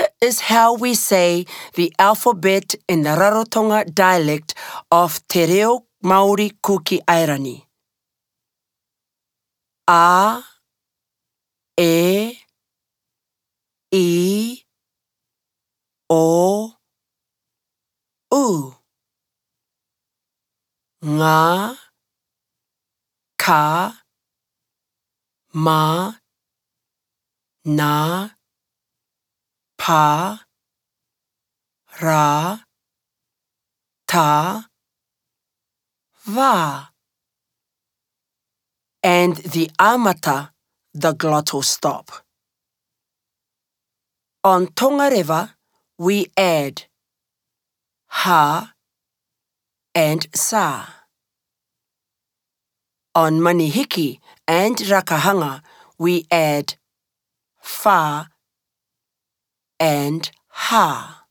Here is how we say the alphabet in the Rarotonga dialect of Te Reo Māori Kuki Airani. A, E, I, O, U. Ngā, ka, ma, nā, pā, rā, tā, wā. And the amata, the glottal stop. On Tongareva, we add ha and sa. On Manihiki and Rakahanga, we add fa and ha.